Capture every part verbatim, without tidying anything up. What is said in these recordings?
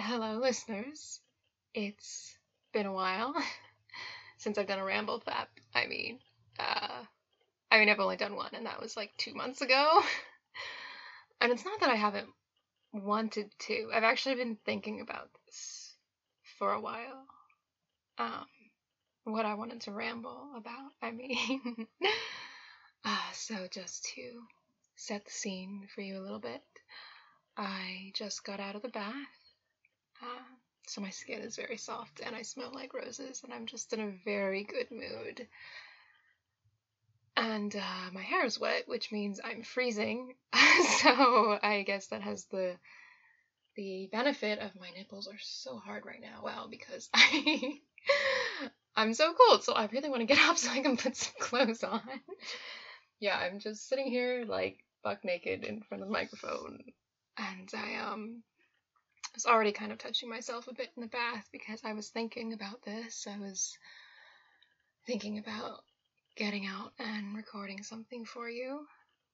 Hello, listeners. It's been a while since I've done a ramble fap. I mean, uh, I mean, I've only done one, and that was like two months ago. And it's not that I haven't wanted to. I've actually been thinking about this for a while. Um, what I wanted to ramble about. I mean, uh, so just to set the scene for you a little bit, I just got out of the bath. Uh, so my skin is very soft and I smell like roses and I'm just in a very good mood. And uh, my hair is wet, which means I'm freezing. So I guess that has the the benefit of my nipples are so hard right now. Well, because I I'm so cold, so I really want to get up so I can put some clothes on. Yeah, I'm just sitting here like buck naked in front of the microphone, and I um. I was already kind of touching myself a bit in the bath because I was thinking about this. I was thinking about getting out and recording something for you.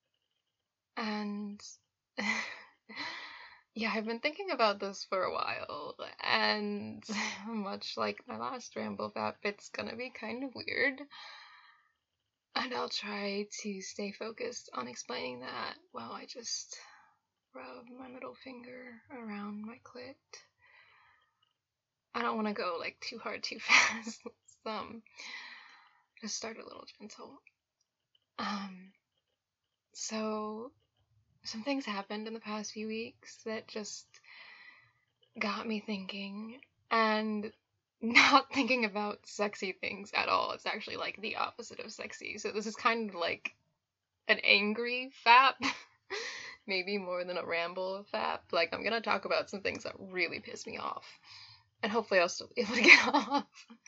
And yeah, I've been thinking about this for a while. And much like my last ramble fap, it's gonna be kind of weird. And I'll try to stay focused on explaining that while I just rub my middle finger around my clit. I don't want to go like too hard too fast. Let's um just start a little gentle. Um so some things happened in the past few weeks that just got me thinking, and not thinking about sexy things at all. It's actually like the opposite of sexy. So this is kind of like an angry fap. Maybe more than a ramble fap. Like, I'm gonna talk about some things that really piss me off. And hopefully I'll still be able to get off.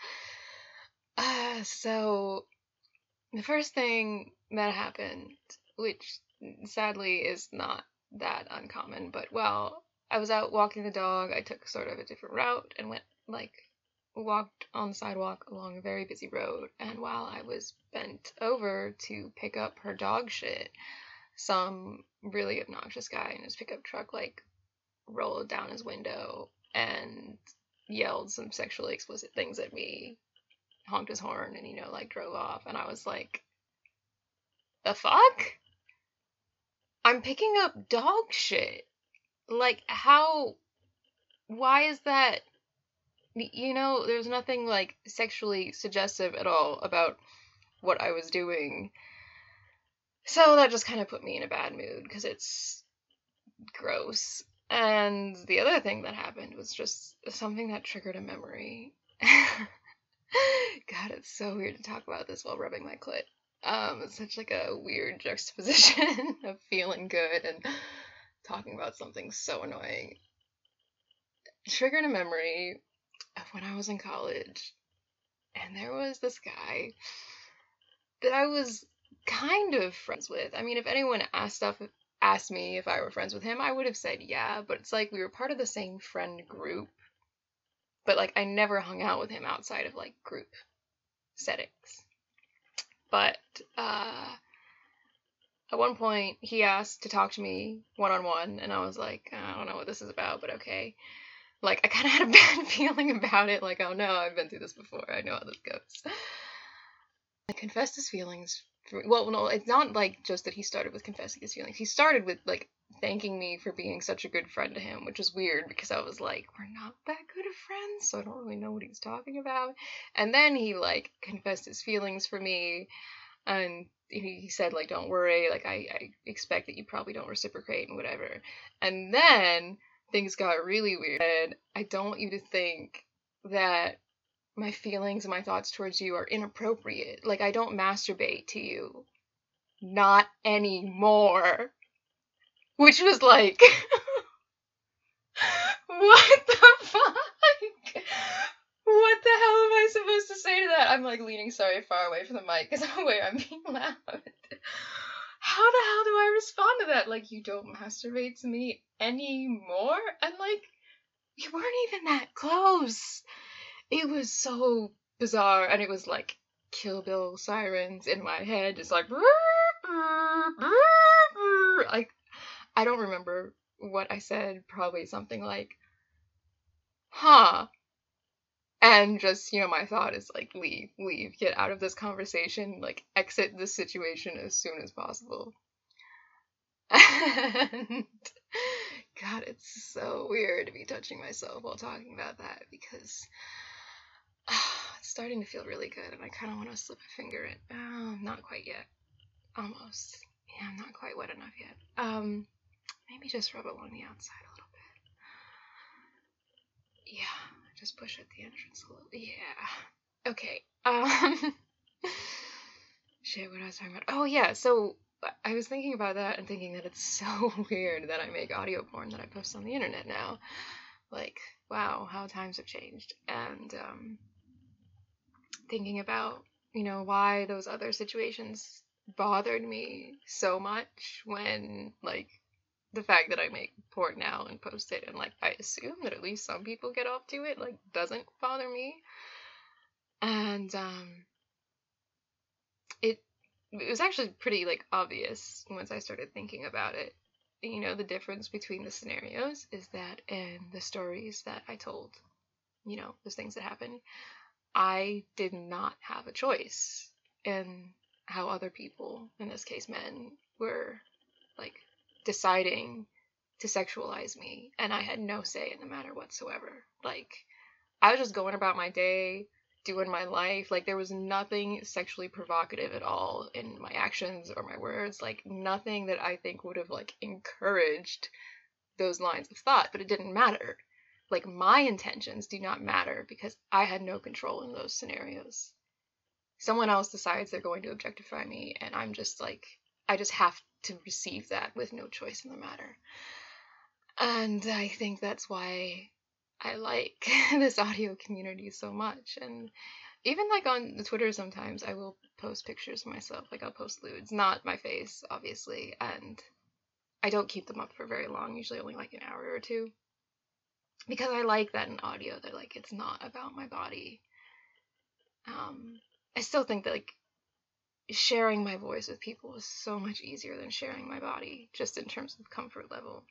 Uh, so, the first thing that happened, which sadly is not that uncommon, but well, I was out walking the dog. I took sort of a different route and went, like, walked on the sidewalk along a very busy road. And while I was bent over to pick up her dog shit, some really obnoxious guy in his pickup truck, like, rolled down his window and yelled some sexually explicit things at me, honked his horn, and, you know, like, drove off. And I was like, the fuck? I'm picking up dog shit. Like, how? Why is that? You know, there's nothing, like, sexually suggestive at all about what I was doing. So that just kind of put me in a bad mood, because it's gross. And the other thing that happened was just something that triggered a memory. God, it's so weird to talk about this while rubbing my clit. Um, it's such like a weird juxtaposition of feeling good and talking about something so annoying. Triggered a memory of when I was in college, and there was this guy that I was kind of friends with. I mean, if anyone asked stuff, asked me if I were friends with him, I would have said yeah, but it's like we were part of the same friend group, but like I never hung out with him outside of like group settings. But uh, at one point he asked to talk to me one-on-one, and I was like, I don't know what this is about, but okay. Like, I kind of had a bad feeling about it, like, oh no, I've been through this before, I know how this goes. I confessed his feelings. For, well, no, it's not like just that he started with confessing his feelings. He started with, like, thanking me for being such a good friend to him, which is weird because I was like, we're not that good of friends, so I don't really know what he's talking about. And then he, like, confessed his feelings for me, and he said, like, don't worry, like, I, I expect that you probably don't reciprocate and whatever. And then things got really weird, and I don't want you to think that my feelings and my thoughts towards you are inappropriate. Like, I don't masturbate to you. Not anymore. Which was like, what the fuck? What the hell am I supposed to say to that? I'm like leaning sorry far away from the mic because I'm aware I'm being loud. How the hell do I respond to that? Like, you don't masturbate to me anymore? And like, we weren't even that close. It was so bizarre, and it was like Kill Bill sirens in my head, just like, like, I don't remember what I said, probably something like, huh. And just, you know, my thought is like, leave, leave, get out of this conversation, like, exit this situation as soon as possible. And God, it's so weird to be touching myself while talking about that because uh, it's starting to feel really good and I kind of want to slip a finger in. Oh, not quite yet. Almost. Yeah, I'm not quite wet enough yet. Um, maybe just rub along the outside a little bit. Yeah, just push at the entrance a little. Yeah. Okay. Um, shit, what I was talking about. Oh, yeah, so I was thinking about that and thinking that it's so weird that I make audio porn that I post on the internet now. Like, wow, how times have changed. And um, thinking about, you know, why those other situations bothered me so much when, like, the fact that I make porn now and post it and, like, I assume that at least some people get off to it, like, doesn't bother me. And, um, it, it was actually pretty, like, obvious once I started thinking about it. You know, the difference between the scenarios is that in the stories that I told, you know, those things that happened, I did not have a choice in how other people, in this case men, were, like, deciding to sexualize me, and I had no say in the matter whatsoever. Like, I was just going about my day, doing my life. Like, there was nothing sexually provocative at all in my actions or my words. Like, nothing that I think would have, like, encouraged those lines of thought, but it didn't matter. Like, my intentions do not matter because I had no control in those scenarios. Someone else decides they're going to objectify me, and I'm just like, I just have to receive that with no choice in the matter. And I think that's why I like this audio community so much. And even like on Twitter sometimes I will post pictures of myself. Like, I'll post lewds, not my face, obviously, and I don't keep them up for very long, usually only like an hour or two. Because I like that in audio, that, like, it's not about my body. Um, I still think that, like, sharing my voice with people is so much easier than sharing my body, just in terms of comfort level.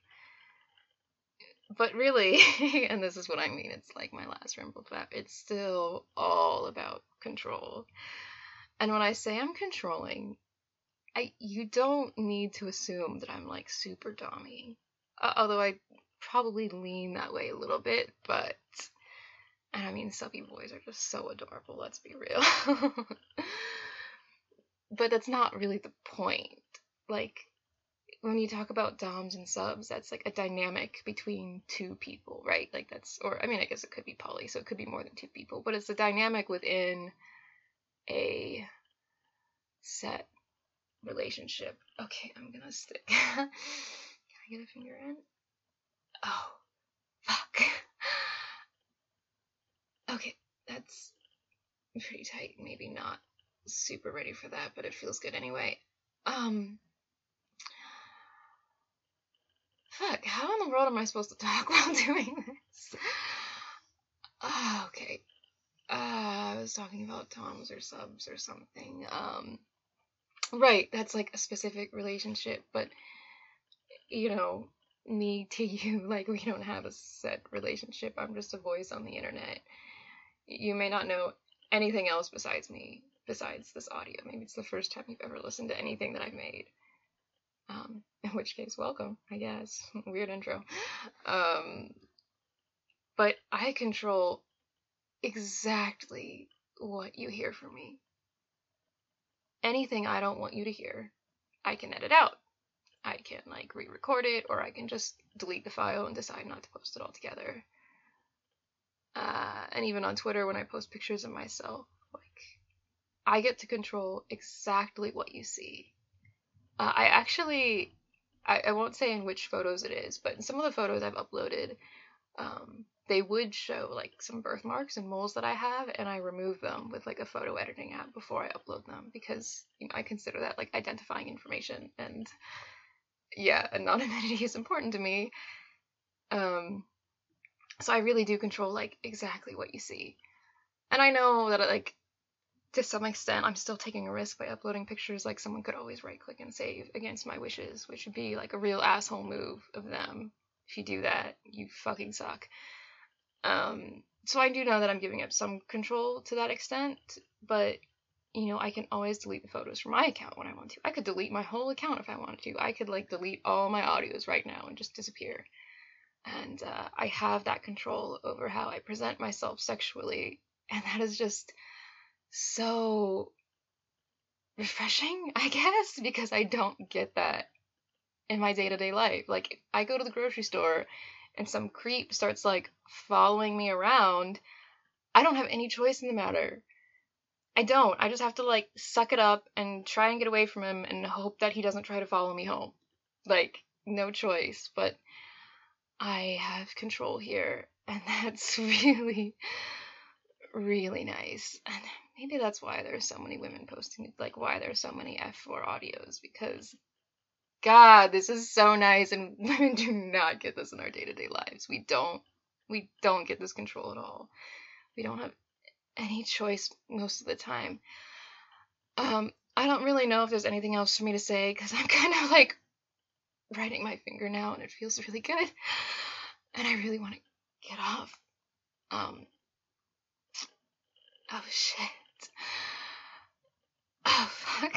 But really, and this is what I mean, it's like my last ramble flap, it's still all about control. And when I say I'm controlling, I you don't need to assume that I'm, like, super dommy. Uh, although I probably lean that way a little bit, but, and I mean, subby boys are just so adorable, let's be real. But that's not really the point. Like, when you talk about doms and subs, that's like a dynamic between two people, right? Like, that's, or I mean, I guess it could be poly, so it could be more than two people, but it's a dynamic within a set relationship. Okay, I'm gonna stick. Can I get a finger in? Oh, fuck. Okay, that's pretty tight. Maybe not super ready for that, but it feels good anyway. Um, fuck, how in the world am I supposed to talk while doing this? Oh, okay. Uh, I was talking about toms or subs or something. Um, right, that's like a specific relationship, but, you know, me to you, like, we don't have a set relationship. I'm just a voice on the internet. You may not know anything else besides me, besides this audio. Maybe it's the first time you've ever listened to anything that I've made. Um, in which case, welcome, I guess. Weird intro. Um, but I control exactly what you hear from me. Anything I don't want you to hear, I can edit out. I can, like, re-record it, or I can just delete the file and decide not to post it altogether. Uh, and even on Twitter, when I post pictures of myself, like, I get to control exactly what you see. Uh, I actually, I, I won't say in which photos it is, but in some of the photos I've uploaded, um, they would show, like, some birthmarks and moles that I have, and I remove them with, like, a photo editing app before I upload them, because, you know, I consider that, like, identifying information, and yeah, anonymity is important to me. Um, so I really do control, like, exactly what you see. And I know that, like, to some extent, I'm still taking a risk by uploading pictures. Like, someone could always right-click and save against my wishes, which would be, like, a real asshole move of them. If you do that, you fucking suck. Um, so I do know that I'm giving up some control to that extent, but you know, I can always delete the photos from my account when I want to. I could delete my whole account if I wanted to. I could like delete all my audios right now and just disappear. And uh, I have that control over how I present myself sexually, and that is just so refreshing, I guess, because I don't get that in my day-to-day life. Like, I go to the grocery store and some creep starts like following me around, I don't have any choice in the matter. I don't. I just have to like suck it up and try and get away from him and hope that he doesn't try to follow me home. Like, no choice. But I have control here, and that's really, really nice. And maybe that's why there's so many women posting, like, why there's so many F four audios, because, God, this is so nice, and women do not get this in our day-to-day lives. We don't. We don't get this control at all. We don't have any choice most of the time. Um, I don't really know if there's anything else for me to say, because I'm kind of, like, writing my finger now, and it feels really good. And I really want to get off. Um, oh shit. Oh fuck.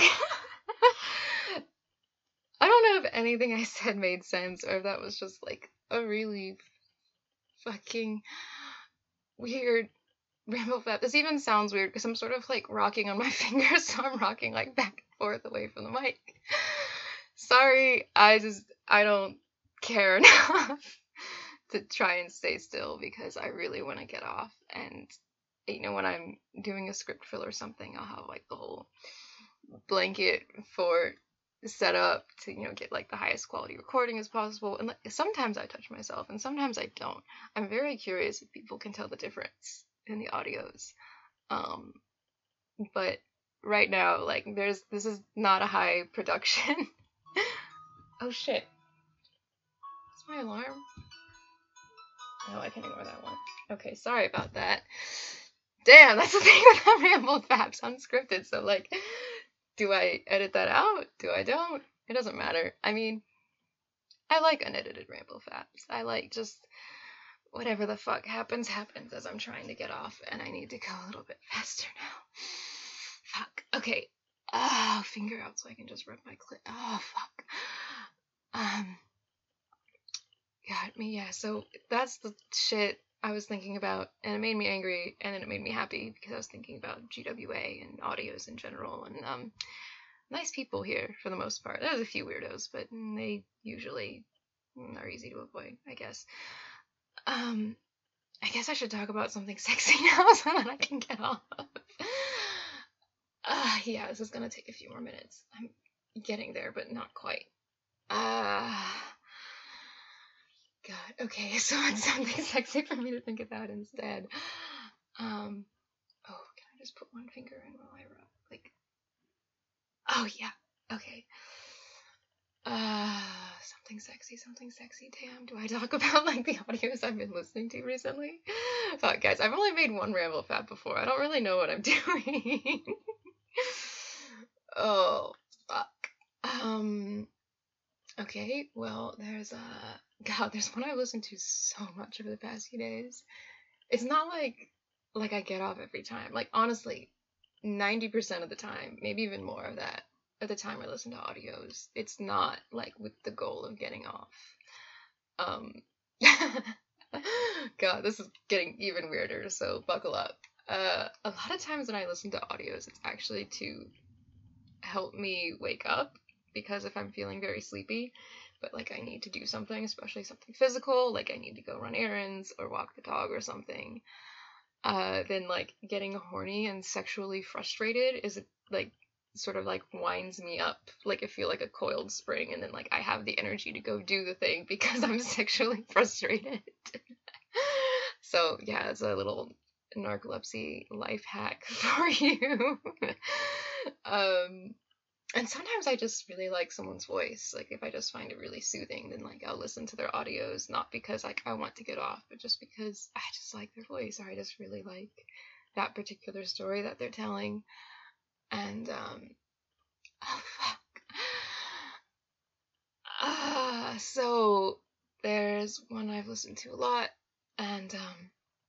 I don't know if anything I said made sense, or if that was just like a really fucking weird ramble fap. This even sounds weird because I'm sort of like rocking on my fingers, so I'm rocking like back and forth away from the mic. Sorry, I just, I don't care enough to try and stay still because I really want to get off. And you know, when I'm doing a script fill or something, I'll have like the whole blanket for set up to, you know, get like the highest quality recording as possible. And like, sometimes I touch myself and sometimes I don't. I'm very curious if people can tell the difference in the audios. Um, but right now, like, there's, this is not a high production. Oh shit. Is my alarm? No, I can ignore that one. Okay, sorry about that. Damn, that's the thing with the ramble faps, unscripted. So, like, do I edit that out? Do I don't? It doesn't matter. I mean, I like unedited ramble faps. I like just whatever the fuck happens, happens as I'm trying to get off, and I need to go a little bit faster now. Fuck. Okay. Oh, finger out so I can just rub my clit. Oh, fuck. Um... Got me, yeah. So that's the shit I was thinking about, and it made me angry, and then it made me happy because I was thinking about G W A and audios in general, and um, nice people here for the most part. There's a few weirdos, but they usually are easy to avoid, I guess. Um, I guess I should talk about something sexy now so that I can get off. Uh, yeah, this is gonna take a few more minutes. I'm getting there, but not quite. Ah. Uh, God, okay, so it's something sexy for me to think about instead. Um, oh, can I just put one finger in while I rub? Like, oh, yeah, okay. Uh, something sexy, something sexy, damn, do I talk about, like, the audios I've been listening to recently? Fuck, guys, I've only made one ramble fap before, I don't really know what I'm doing. Oh, fuck. Um... Okay, well, there's, uh, God, there's one I've listened to so much over the past few days. It's not like, like I get off every time. Like, honestly, ninety percent of the time, maybe even more of that, at the time I listen to audios, it's not, like, with the goal of getting off. Um, God, this is getting even weirder, so buckle up. Uh, a lot of times when I listen to audios, it's actually to help me wake up. Because if I'm feeling very sleepy, but like I need to do something, especially something physical, like I need to go run errands or walk the dog or something, uh, then like getting horny and sexually frustrated is like sort of like winds me up. Like I feel like a coiled spring, and then like I have the energy to go do the thing because I'm sexually frustrated. So yeah, it's a little narcolepsy life hack for you. um. And sometimes I just really like someone's voice. Like, if I just find it really soothing, then, like, I'll listen to their audios, not because, like, I want to get off, but just because I just like their voice, or I just really like that particular story that they're telling. And, um, oh, fuck. Uh, so, there's one I've listened to a lot, and, um,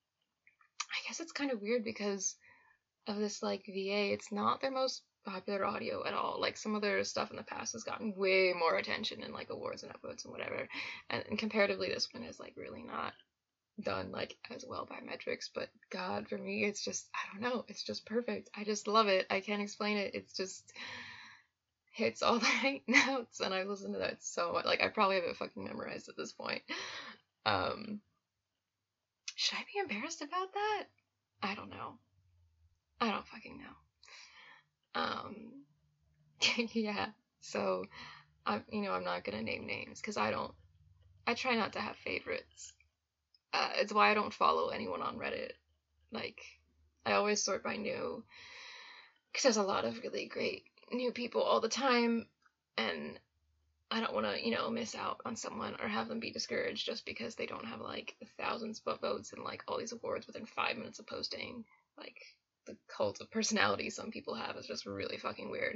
I guess it's kind of weird because of this, like, V A. It's not their most popular audio at all. Like, some of their stuff in the past has gotten way more attention in, like, awards and upvotes and whatever. And, and comparatively, this one is, like, really not done, like, as well by metrics. But God, for me, it's just, I don't know, it's just perfect. I just love it. I can't explain it. It's just hits all the right notes, and I've listened to that so much. Like, I probably have it fucking memorized at this point. Um, should I be embarrassed about that? I don't know. I don't fucking know. Um, yeah. So, I'm, you know, I'm not gonna name names because I don't. I try not to have favorites. Uh, it's why I don't follow anyone on Reddit. Like, I always sort by new because there's a lot of really great new people all the time, and I don't want to, you know, miss out on someone or have them be discouraged just because they don't have, like, thousands of votes and, like, all these awards within five minutes of posting. Like, the cult of personality some people have is just really fucking weird.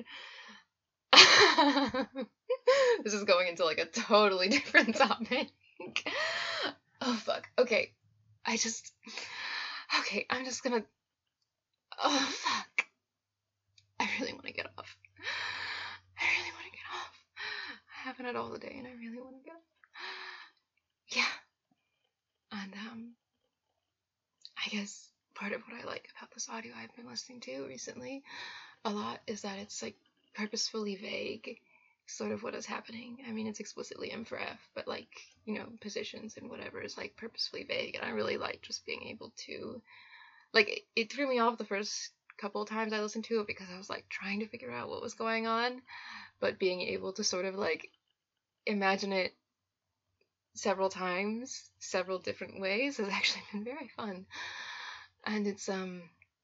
This is going into, like, a totally different topic. Oh, fuck. Okay. I just... Okay, I'm just gonna... Oh, fuck. I really want to get off. I really want to get off. I haven't had all the day, and I really want to get off. Yeah. And, um... I guess part of what I like about this audio I've been listening to recently a lot is that it's, like, purposefully vague, sort of what is happening. I mean, it's explicitly M for F, but, like, you know, positions and whatever is, like, purposefully vague, and I really like just being able to, like, it, it threw me off the first couple of times I listened to it because I was, like, trying to figure out what was going on, but being able to sort of, like, imagine it several times, several different ways has actually been very fun. And it's, um,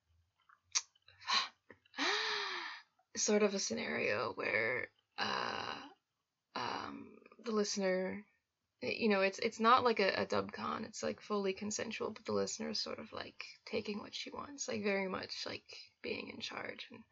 sort of a scenario where, uh, um, the listener, you know, it's it's not like a, a dub con, it's, like, fully consensual, but the listener is sort of, like, taking what she wants, like, very much, like, being in charge and,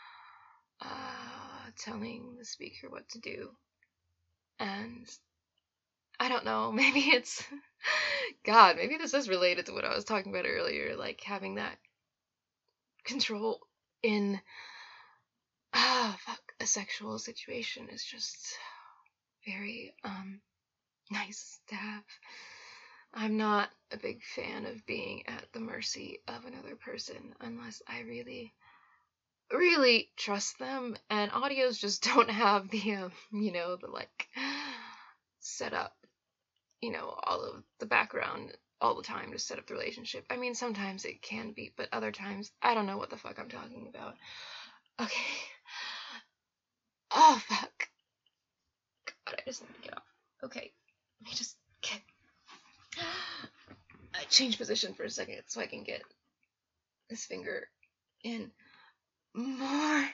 uh, telling the speaker what to do. And I don't know, maybe it's, God, maybe this is related to what I was talking about earlier, like, having that control in, ah, fuck, a sexual situation is just very, um, nice to have. I'm not a big fan of being at the mercy of another person unless I really, really trust them, and audios just don't have the, um, you know, the, like, set up, you know, all of the background all the time to set up the relationship. I mean, sometimes it can be, but other times, I don't know what the fuck I'm talking about. Okay. Oh, fuck. God, I just need to get off. Okay. Let me just get... I change position for a second so I can get this finger in more.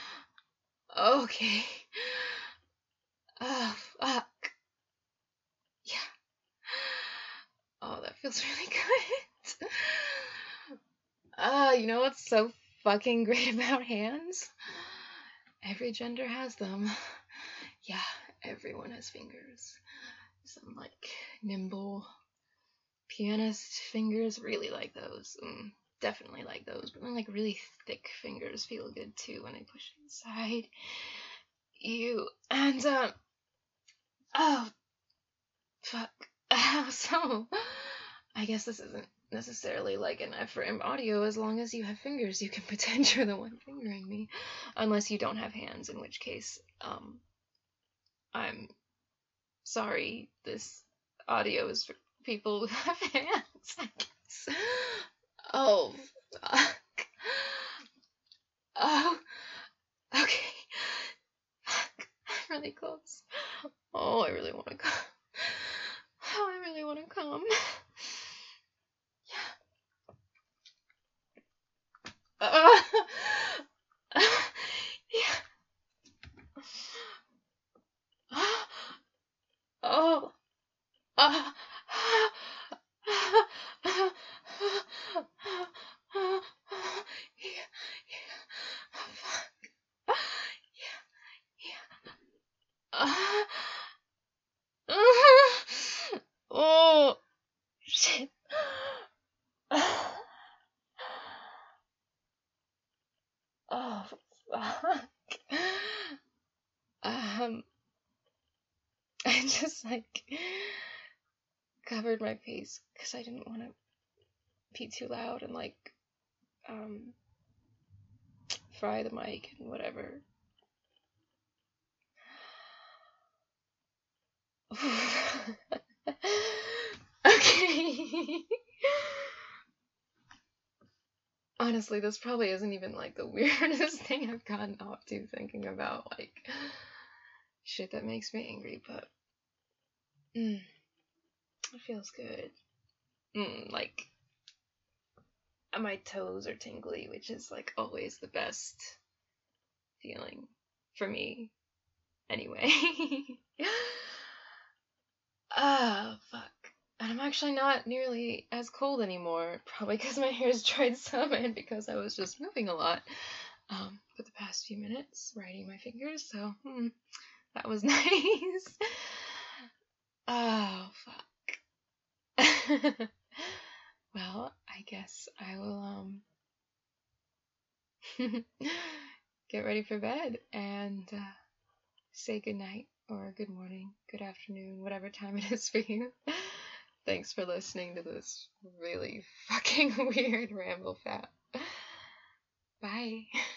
Okay. Oh, fuck. Yeah. Oh, that feels really good. Ah, uh, you know what's so fucking great about hands? Every gender has them. Yeah, everyone has fingers. Some, like, nimble pianist fingers, really like those. Mm, definitely like those. But then, like, really thick fingers feel good too when I push inside you. And, um, oh, fuck. So, I guess this isn't necessarily like an F for M audio. As long as you have fingers, you can pretend you're the one fingering me. Unless you don't have hands, in which case, um, I'm sorry, this audio is for people who have hands, I guess. Oh, fuck. Oh, okay. Fuck. I'm really close. Oh, I really want to come. Oh, I really want to come. Yeah. Uh, uh, yeah. Oh. Uh, yeah, yeah. Fuck. Yeah, yeah. Uh, face because I didn't want to be too loud and like um fry the mic and whatever. Okay. Honestly, this probably isn't even like the weirdest thing I've gotten up to thinking about like shit that makes me angry, but mm, it feels good. Mm, like my toes are tingly, which is like always the best feeling for me. Anyway. Ah, fuck. And I'm actually not nearly as cold anymore, probably because my hair's dried some and because I was just moving a lot um, for the past few minutes, writing my fingers, so hmm, that was nice. Oh, fuck. Well, I guess I will, um, get ready for bed and uh, say goodnight or good morning, good afternoon, whatever time it is for you. Thanks for listening to this really fucking weird ramble fat. Bye.